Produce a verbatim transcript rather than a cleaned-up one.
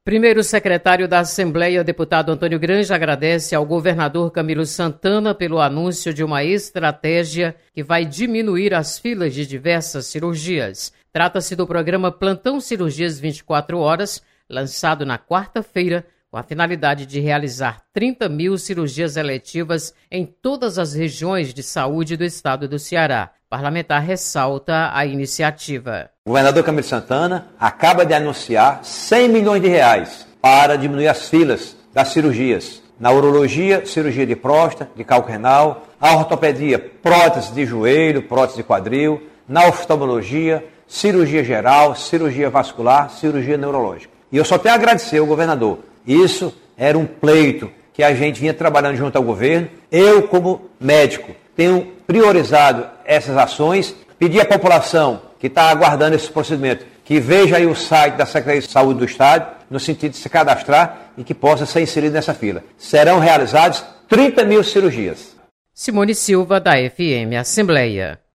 Primeiro secretário da Assembleia, deputado Antônio Granja, agradece ao governador Camilo Santana pelo anúncio de uma estratégia que vai diminuir as filas de diversas cirurgias. Trata-se do programa Plantão Cirurgias vinte e quatro horas, lançado na quarta-feira, com a finalidade de realizar trinta mil cirurgias eletivas em todas as regiões de saúde do estado do Ceará. O parlamentar ressalta a iniciativa. O governador Camilo Santana acaba de anunciar cem milhões de reais para diminuir as filas das cirurgias. Na urologia, cirurgia de próstata, de cálculo renal, a ortopedia, prótese de joelho, prótese de quadril, na oftalmologia, cirurgia geral, cirurgia vascular, cirurgia neurológica. E eu só tenho a agradecer ao governador. Isso era um pleito que a gente vinha trabalhando junto ao governo. Eu, como médico, tenho priorizado essas ações, pedir à população que está aguardando esse procedimento que veja aí o site da Secretaria de Saúde do Estado, no sentido de se cadastrar e que possa ser inserido nessa fila. Serão realizadas trinta mil cirurgias. Simone Silva, da F M Assembleia.